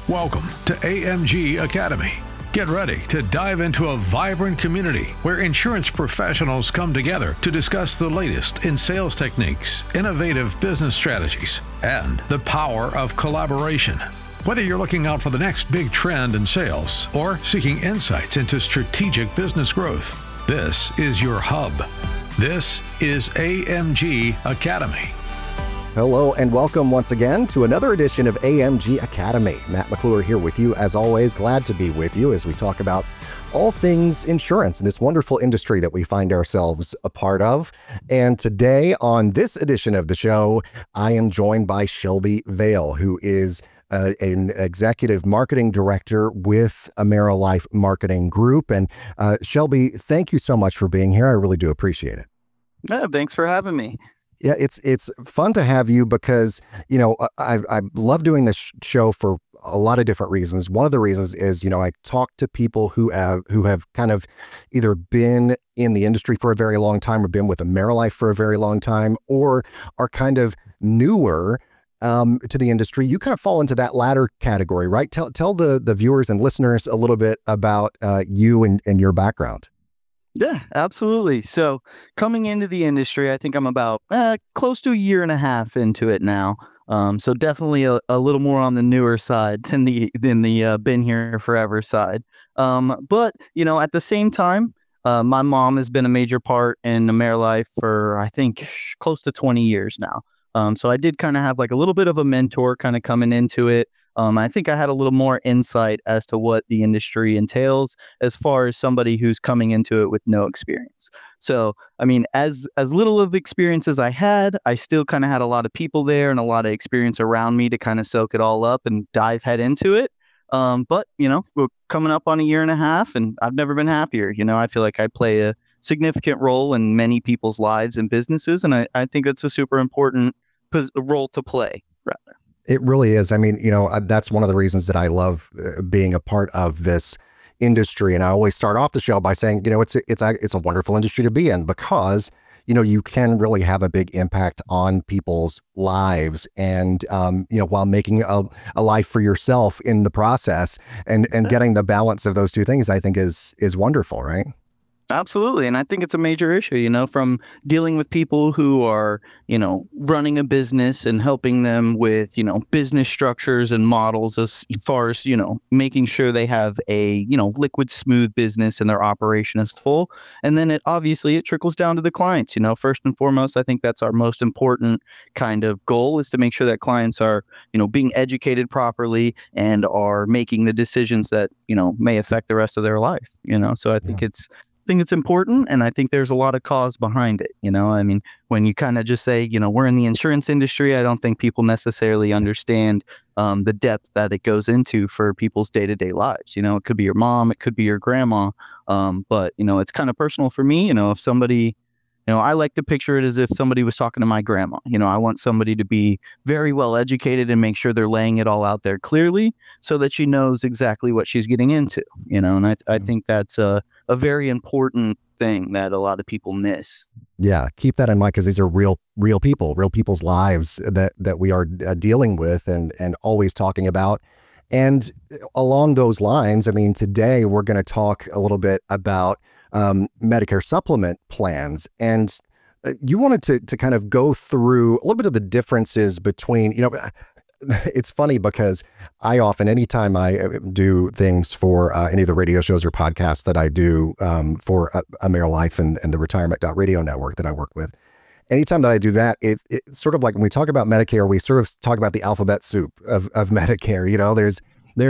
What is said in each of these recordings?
Welcome to AMG Academy. Get ready to dive into a vibrant community where insurance professionals come together to discuss the latest in sales techniques, innovative business strategies, and the power of collaboration. Whether you're looking out for the next big trend in sales or seeking insights into strategic business growth, this is your hub. This is AMG Academy. Hello and welcome once again to another edition of AMG Academy. Matt McClure here with you as always. Glad to be with you as we talk about all things insurance in this wonderful industry that we find ourselves a part of. And today on this edition of the show, I am joined by Shelby Vale, who is an executive marketing director with AmeriLife Marketing Group. And Shelby, thank you so much for being here. I really do appreciate it. Yeah, thanks for having me. Yeah, it's fun to have you because, you know, I love doing this show for a lot of different reasons. One of the reasons is, you know, I talk to people who have kind of either been in the industry for a very long time or been with AmeriLife for a very long time or are kind of newer to the industry. You kind of fall into that latter category, right? Tell the viewers and listeners a little bit about you and your background. Yeah, absolutely. So coming into the industry, I think I'm about close to a year and a half into it now. So definitely a little more on the newer side than the been here forever side. But you know, at the same time, my mom has been a major part in AmeriLife for I think close to 20 years now. So I did kind of have like a little bit of a mentor kind of coming into it. I think I had a little more insight as to what the industry entails as far as somebody who's coming into it with no experience. So, I mean, as little of experience as I had, I still kind of had a lot of people there and a lot of experience around me to kind of soak it all up and dive head into it. But, you know, we're coming up on a year and a half and I've never been happier. You know, I feel like I play a significant role in many people's lives and businesses. And I think it's a super important role to play, rather. It really is. I mean, you know, that's one of the reasons that I love being a part of this industry. And I always start off the show by saying, you know, it's a wonderful industry to be in because, you know, you can really have a big impact on people's lives and, you know, while making a life for yourself in the process and getting the balance of those two things, I think is wonderful, right? Absolutely. And I think it's a major issue, you know, from dealing with people who are, you know, running a business and helping them with, you know, business structures and models as far as, you know, making sure they have a, you know, liquid, smooth business and their operation is full. And then it trickles down to the clients. You know, first and foremost, I think that's our most important kind of goal is to make sure that clients are, you know, being educated properly and are making the decisions that, you know, may affect the rest of their life, you know. So I think it's important, and I think there's a lot of cause behind it. You know, I mean, when you kind of just say, you know, we're in the insurance industry, I don't think people necessarily understand the depth that it goes into for people's day-to-day lives. You know, it could be your mom, it could be your grandma, but, you know, it's kind of personal for me. You know, if somebody, you know, I like to picture it as if somebody was talking to my grandma. You know, I want somebody to be very well educated and make sure they're laying it all out there clearly so that she knows exactly what she's getting into, you know, and I think that's a very important thing that a lot of people miss. Yeah, keep that in mind because these are real people, real people's lives that we are dealing with and always talking about. And along those lines, I mean, today we're going to talk a little bit about Medicare supplement plans. And you wanted to kind of go through a little bit of the differences between, you know, it's funny because I often, anytime I do things for any of the radio shows or podcasts that I do for AmeriLife and the Retirement.radio network that I work with, anytime that I do that, it's sort of like when we talk about Medicare, we sort of talk about the alphabet soup of Medicare. You know, there's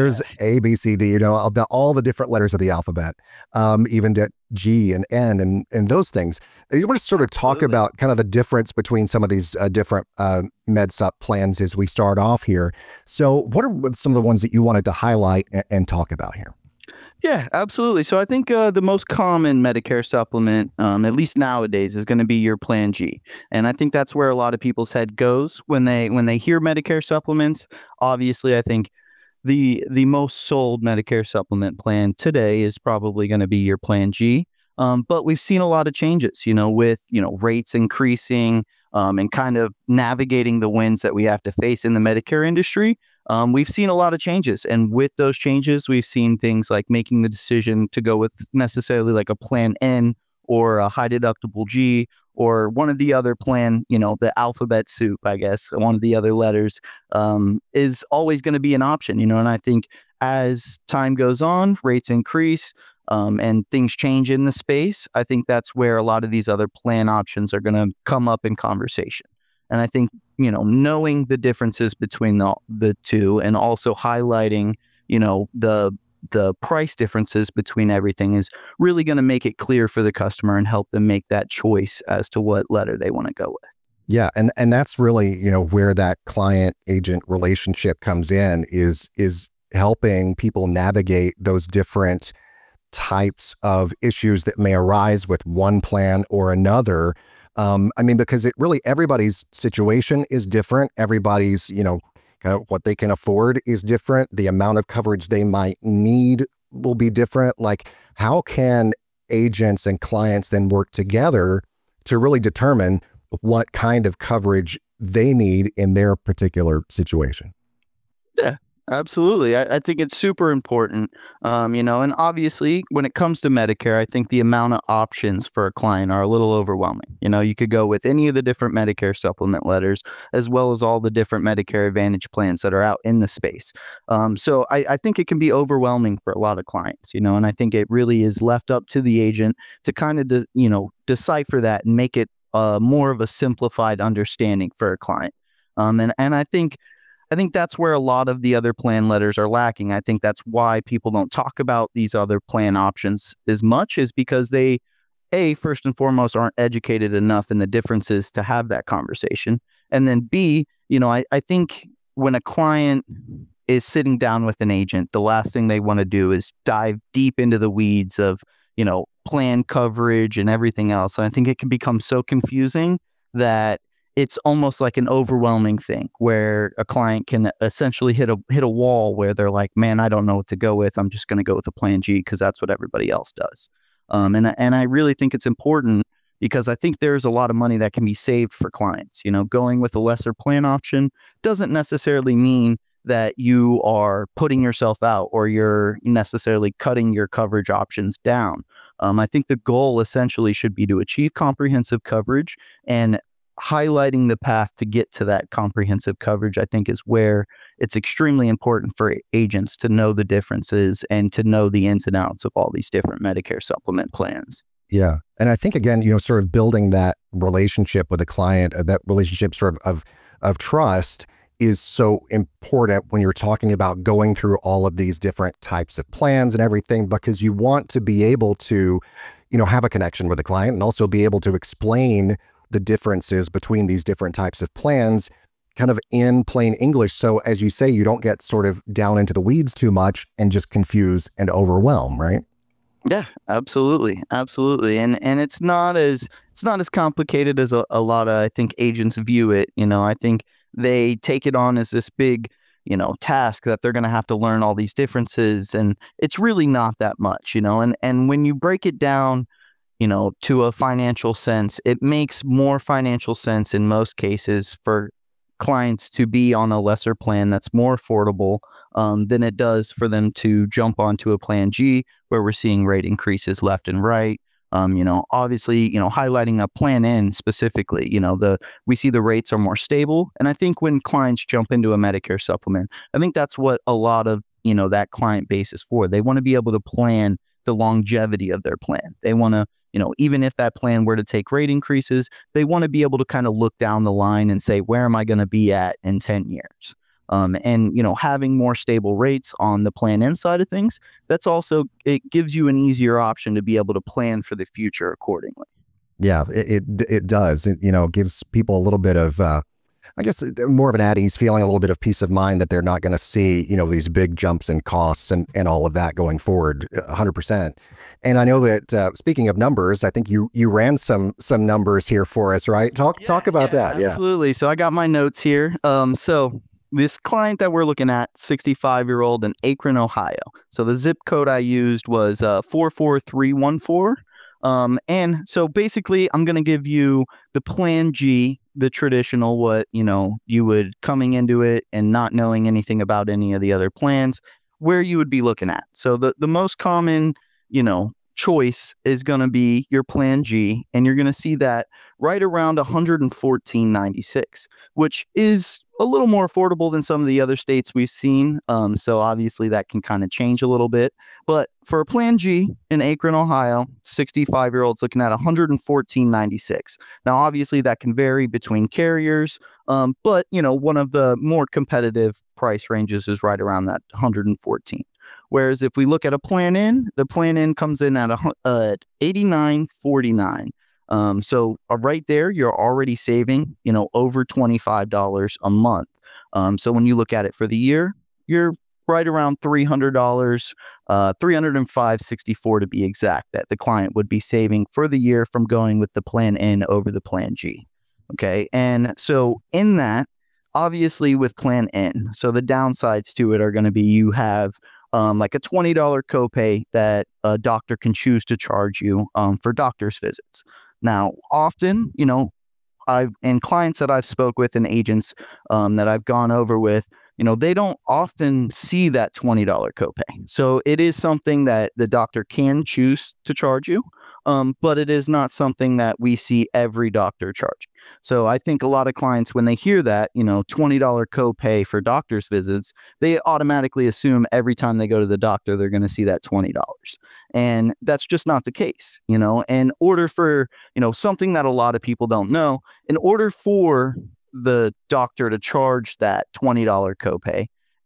A, B, C, D, you know, all the different letters of the alphabet, even to G and N and those things. You want to sort of talk about kind of the difference between some of these different MedSup plans as we start off here. So what are some of the ones that you wanted to highlight and talk about here? Yeah, absolutely. So I think the most common Medicare supplement, at least nowadays, is going to be your Plan G. And I think that's where a lot of people's head goes when they hear Medicare supplements. Obviously, I think the most sold Medicare supplement plan today is probably going to be your Plan G. But we've seen a lot of changes, you know, with, you know, rates increasing and kind of navigating the winds that we have to face in the Medicare industry. we've seen a lot of changes. And with those changes, we've seen things like making the decision to go with necessarily like a plan N or a high deductible G or one of the other plan, the alphabet soup, I guess, one of the other letters, is always going to be an option, and I think as time goes on, rates increase, and things change in the space. I think that's where a lot of these other plan options are going to come up in conversation. And I think, knowing the differences between the two and also highlighting, the price differences between everything is really going to make it clear for the customer and help them make that choice as to what letter they want to go with. Yeah, and that's really, where that client agent relationship comes in is helping people navigate those different types of issues that may arise with one plan or another. Because everybody's situation is different. Everybody's, kind of what they can afford is different. The amount of coverage they might need will be different. Like, how can agents and clients then work together to really determine what kind of coverage they need in their particular situation? Yeah, absolutely. I think it's super important, and obviously when it comes to Medicare, I think the amount of options for a client are a little overwhelming. You could go with any of the different Medicare supplement letters, as well as all the different Medicare Advantage plans that are out in the space. So I think it can be overwhelming for a lot of clients, and I think it really is left up to the agent to kind of, decipher that and make it more of a simplified understanding for a client. And I think that's where a lot of the other plan letters are lacking. I think that's why people don't talk about these other plan options as much, is because they, first and foremost, aren't educated enough in the differences to have that conversation. And then B, I think when a client is sitting down with an agent, the last thing they want to do is dive deep into the weeds of, plan coverage and everything else. And I think it can become so confusing that it's almost like an overwhelming thing where a client can essentially hit a wall where they're like, man, I don't know what to go with. I'm just going to go with a plan G because that's what everybody else does. And I really think it's important because I think there's a lot of money that can be saved for clients. Going with a lesser plan option doesn't necessarily mean that you are putting yourself out or you're necessarily cutting your coverage options down. I think the goal essentially should be to achieve comprehensive coverage, and highlighting the path to get to that comprehensive coverage, I think, is where it's extremely important for agents to know the differences and to know the ins and outs of all these different Medicare supplement plans. Yeah. And I think, again, sort of building that relationship with a client, that relationship sort of trust is so important when you're talking about going through all of these different types of plans and everything, because you want to be able to, have a connection with the client and also be able to explain the differences between these different types of plans kind of in plain English. So as you say, you don't get sort of down into the weeds too much and just confuse and overwhelm, right? Yeah, absolutely. Absolutely. And it's not as complicated as a lot of, I think, agents view it. I think they take it on as this big, task that they're going to have to learn all these differences. And it's really not that much, and when you break it down, to a financial sense, it makes more financial sense in most cases for clients to be on a lesser plan that's more affordable than it does for them to jump onto a plan G where we're seeing rate increases left and right. Obviously, highlighting a plan N specifically, we see the rates are more stable. And I think when clients jump into a Medicare supplement, I think that's what a lot of, that client base is for. They want to be able to plan the longevity of their plan. They want to, even if that plan were to take rate increases, they want to be able to kind of look down the line and say, where am I going to be at in 10 years? And having more stable rates on the plan N side of things, that's also, it gives you an easier option to be able to plan for the future accordingly. Yeah, it does. It, gives people a little bit of, I guess, more of an at ease feeling, a little bit of peace of mind that they're not going to see, these big jumps in costs and all of that going forward 100%. And I know that speaking of numbers, I think you ran some numbers here for us, right? Talk about that. Absolutely. So I got my notes here. So this client that we're looking at, 65-year-old in Akron, Ohio. So the zip code I used was 44314. And so basically, I'm going to give you the plan G the traditional, what, you would coming into it and not knowing anything about any of the other plans, where you would be looking at. So the most common, choice is going to be your plan G, and you're going to see that right around $114.96, which is a little more affordable than some of the other states we've seen. So obviously that can kind of change a little bit. But for a plan G in Akron, Ohio, 65-year-olds looking at $114.96. Now, obviously that can vary between carriers, but one of the more competitive price ranges is right around that 114. Whereas if we look at a plan N, the plan N comes in at $89.49. So right there, you're already saving, over $25 a month. So when you look at it for the year, you're right around $300, $305.64 to be exact, that the client would be saving for the year from going with the plan N over the plan G. Okay. And so in that, obviously with plan N, so the downsides to it are going to be you have like a $20 copay that a doctor can choose to charge you for doctor's visits. Now, often, and clients that I've spoke with and agents that I've gone over with, they don't often see that $20 copay. So it is something that the doctor can choose to charge you, but it is not something that we see every doctor charge. So I think a lot of clients, when they hear that, $20 copay for doctor's visits, they automatically assume every time they go to the doctor, they're going to see that $20. And that's just not the case. In order for, something that a lot of people don't know, in order for the doctor to charge that $20 copay,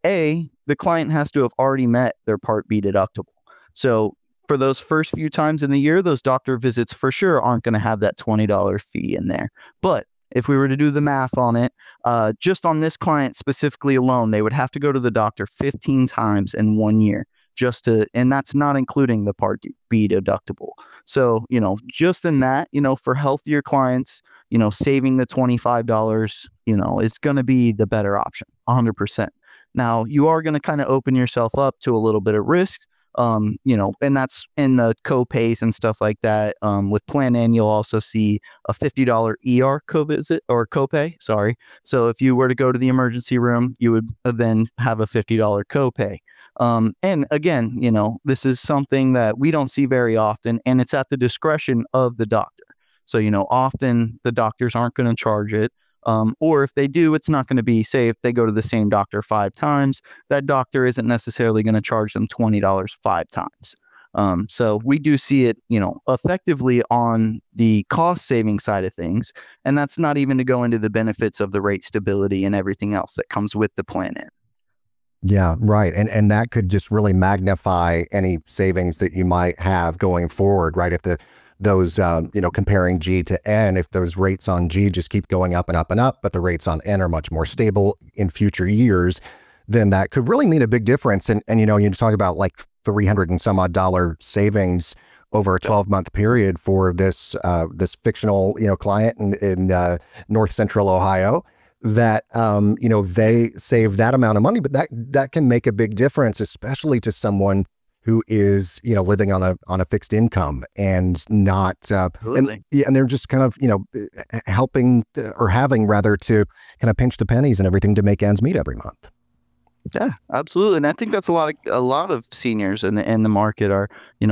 the client has to have already met their Part B deductible. So for those first few times in the year, those doctor visits for sure aren't going to have that $20 fee in there. But if we were to do the math on it, just on this client specifically alone, they would have to go to the doctor 15 times in 1 year and that's not including the Part B deductible. So, just in that, for healthier clients, saving the $25, is going to be the better option, 100%. Now, you are going to kind of open yourself up to a little bit of risk. And that's in the co-pays and stuff like that. With Plan N, you'll also see a $50 ER copay. Sorry. So if you were to go to the emergency room, you would then have a $50 copay. And again, this is something that we don't see very often, and it's at the discretion of the doctor. So, often the doctors aren't going to charge it. Or if they do, it's not going to be, say, if they go to the same doctor 5 times, that doctor isn't necessarily going to charge them $20 5 times. So we do see it, effectively on the cost saving side of things. And that's not even to go into the benefits of the rate stability and everything else that comes with the plan N. Yeah, right. And that could just really magnify any savings that you might have going forward, right? If those, comparing G to N, if those rates on G just keep going up and up and up, but the rates on N are much more stable in future years, then that could really mean a big difference. And you talk about like $300 and some odd savings over a 12-month period for this fictional, client in North Central Ohio, that, they save that amount of money, but that can make a big difference, especially to someone who is, living on a fixed income and not, and they're just kind of, helping or having rather to kind of pinch the pennies and everything to make ends meet every month. Yeah, absolutely. And I think that's a lot of seniors in the market are,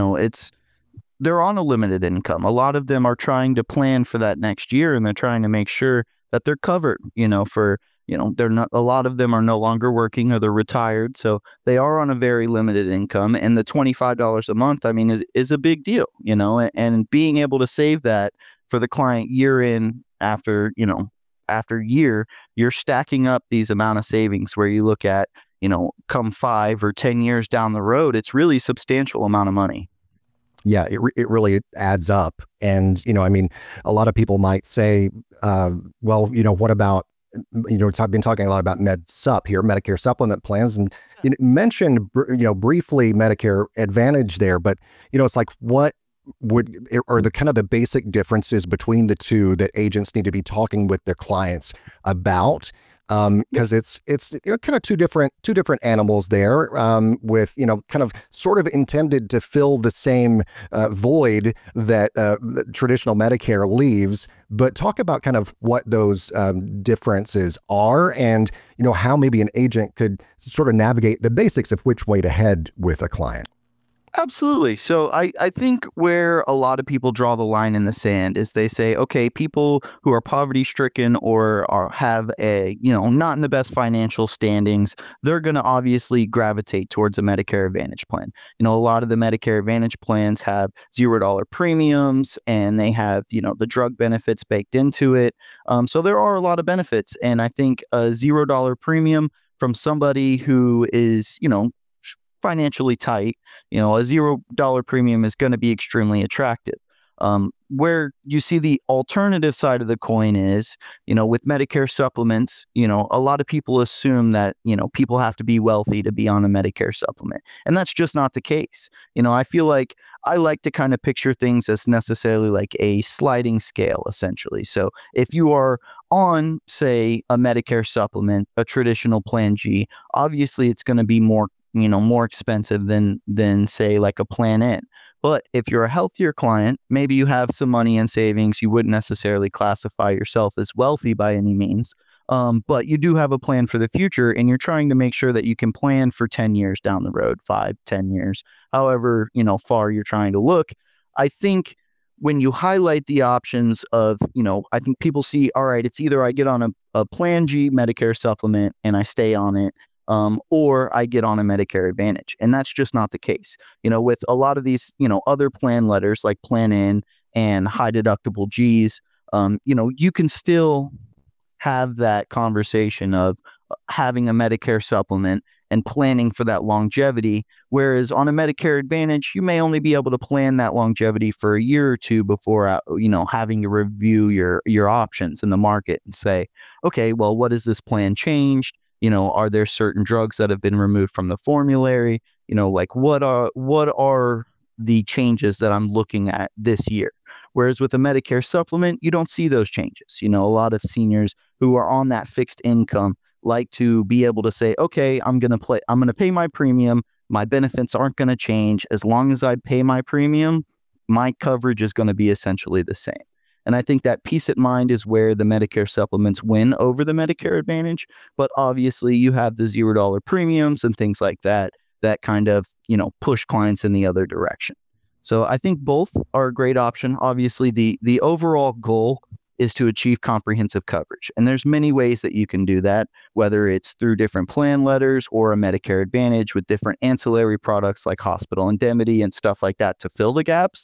they're on a limited income. A lot of them are trying to plan for that next year, and they're trying to make sure that they're covered, they're not, a lot of them are no longer working or they're retired. So they are on a very limited income, and the $25 a month, is a big deal, and being able to save that for the client year in after year, you're stacking up these amount of savings where you look at, come 5 or 10 years down the road, it's really a substantial amount of money. Yeah, it really adds up. And, a lot of people might say, well, what about, I've been talking a lot about MedSup here, Medicare supplement plans, and you mentioned, briefly Medicare Advantage there, but, it's like, what are the kind of the basic differences between the two that agents need to be talking with their clients about? because it's kind of two different animals there, with kind of sort of intended to fill the same void that the traditional Medicare leaves. But talk about kind of what those differences are, and how maybe an agent could sort of navigate the basics of which way to head with a client. Absolutely. So I think where a lot of people draw the line in the sand is they say, okay, people who are poverty stricken or have a, not in the best financial standings, they're going to obviously gravitate towards a Medicare Advantage plan. A lot of the Medicare Advantage plans have $0 premiums, and they have, the drug benefits baked into it. So there are a lot of benefits. And I think a $0 premium from somebody who is, financially tight, a $0 premium is going to be extremely attractive. Where you see the alternative side of the coin is, with Medicare supplements, a lot of people assume that, people have to be wealthy to be on a Medicare supplement. And that's just not the case. I feel like I like to kind of picture things as necessarily like a sliding scale, essentially. So if you are on, say, a Medicare supplement, a traditional Plan G, obviously it's going to be more expensive than say like a Plan N. But if you're a healthier client, maybe you have some money in savings, you wouldn't necessarily classify yourself as wealthy by any means. But you do have a plan for the future, and you're trying to make sure that you can plan for 10 years down the road, 5, 10 years, however, far you're trying to look. I think when you highlight the options of, I think people see, all right, it's either I get on a Plan G Medicare supplement and I stay on it, or I get on a Medicare Advantage. And that's just not the case. With a lot of these, other plan letters like Plan N and high deductible Gs, you can still have that conversation of having a Medicare supplement and planning for that longevity. Whereas on a Medicare Advantage, you may only be able to plan that longevity for a year or two before, having to review your options in the market and say, okay, well, what has this plan changed? Are there certain drugs that have been removed from the formulary? Like what are the changes that I'm looking at this year? Whereas with a Medicare supplement, you don't see those changes. A lot of seniors who are on that fixed income like to be able to say, okay, I'm going to pay my premium. My benefits aren't going to change. As long as I pay my premium, my coverage is going to be essentially the same. And I think that peace of mind is where the Medicare supplements win over the Medicare Advantage. But obviously you have the $0 premiums and things like that kind of, push clients in the other direction. So I think both are a great option. Obviously the overall goal is to achieve comprehensive coverage. And there's many ways that you can do that, whether it's through different plan letters or a Medicare Advantage with different ancillary products like hospital indemnity and stuff like that to fill the gaps.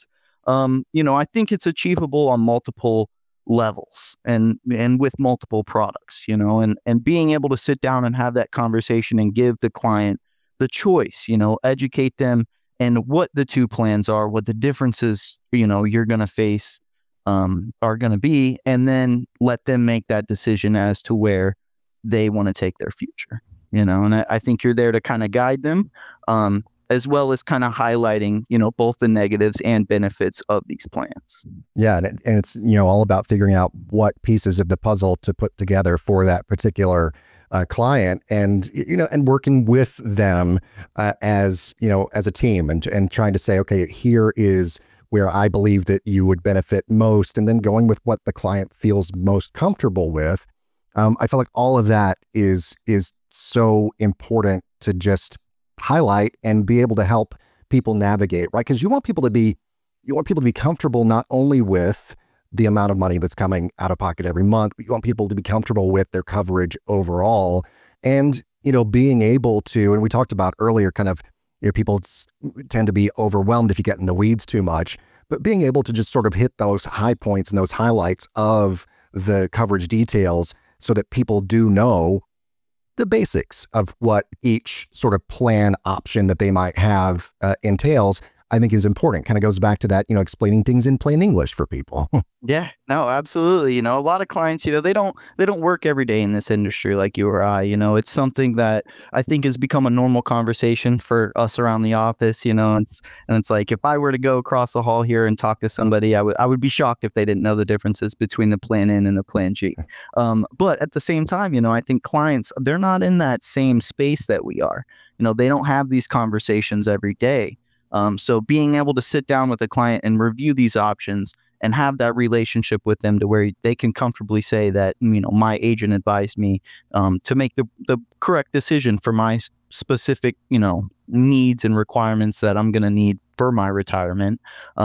I think it's achievable on multiple levels and with multiple products, and being able to sit down and have that conversation and give the client the choice, educate them and what the two plans are, what the differences, you're going to face, are going to be, and then let them make that decision as to where they want to take their future, and I think you're there to kind of guide them, as well as kind of highlighting, both the negatives and benefits of these plans. Yeah. And it's, all about figuring out what pieces of the puzzle to put together for that particular client and, and working with them as a team and trying to say, okay, here is where I believe that you would benefit most. And then going with what the client feels most comfortable with. I feel like all of that is so important to just highlight and be able to help people navigate, right? Because you want people to be comfortable not only with the amount of money that's coming out of pocket every month, but you want people to be comfortable with their coverage overall. And, being able to, and we talked about earlier, kind of, people tend to be overwhelmed if you get in the weeds too much, but being able to just sort of hit those high points and those highlights of the coverage details so that people do know the basics of what each sort of plan option that they might have entails. I think is important. Kind of goes back to that, explaining things in plain English for people. Yeah, no, absolutely. A lot of clients, they don't work every day in this industry like you or I. It's something that I think has become a normal conversation for us around the office. And it's like if I were to go across the hall here and talk to somebody, I would be shocked if they didn't know the differences between the Plan N and the Plan G. But at the same time, I think clients, they're not in that same space that we are. They don't have these conversations every day. So being able to sit down with a client and review these options and have that relationship with them to where they can comfortably say that, my agent advised me to make the correct decision for my specific, needs and requirements that I'm going to need for my retirement.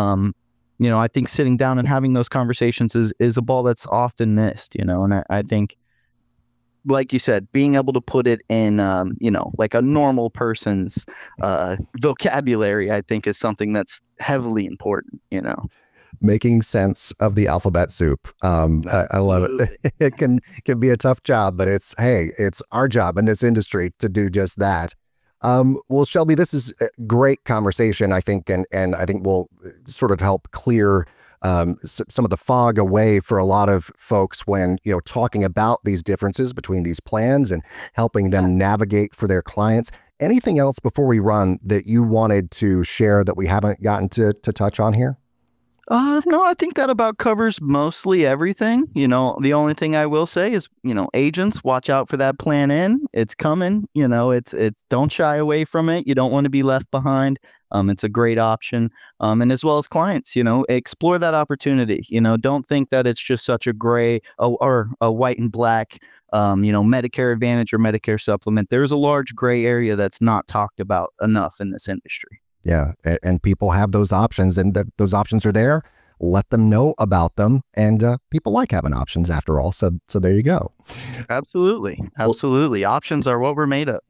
I think sitting down and having those conversations is a ball that's often missed, and I think, like you said, being able to put it in, like a normal person's vocabulary, I think is something that's heavily important, Making sense of the alphabet soup. I love it. It can be a tough job, but it's our job in this industry to do just that. Well, Shelby, this is a great conversation, I think, and I think will sort of help clear some of the fog away for a lot of folks when, talking about these differences between these plans and helping them navigate for their clients. Anything else before we run that you wanted to share that we haven't gotten to touch on here? No, I think that about covers mostly everything. The only thing I will say is, agents, watch out for that Plan N. It's coming. It's don't shy away from it. You don't want to be left behind. It's a great option. And as well as clients, explore that opportunity. Don't think that it's just such a gray or a white and black, Medicare Advantage or Medicare Supplement. There's a large gray area that's not talked about enough in this industry. Yeah, and people have those options, and those options are there. Let them know about them, and people like having options after all. So there you go. Absolutely. Options are what we're made of,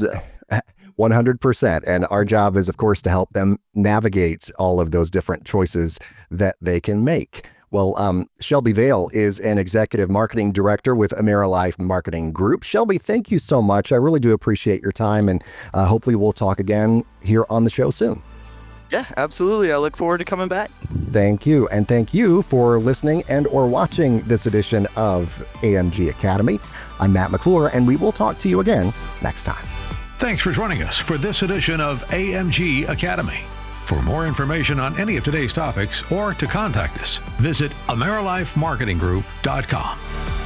100%. And our job is, of course, to help them navigate all of those different choices that they can make. Well, Shelby Vale is an executive marketing director with AmeriLife Marketing Group. Shelby, thank you so much. I really do appreciate your time, and hopefully we'll talk again here on the show soon. Yeah, absolutely. I look forward to coming back. Thank you. And thank you for listening and or watching this edition of AMG Academy. I'm Matt McClure, and we will talk to you again next time. Thanks for joining us for this edition of AMG Academy. For more information on any of today's topics or to contact us, visit AmeriLifeMarketingGroup.com.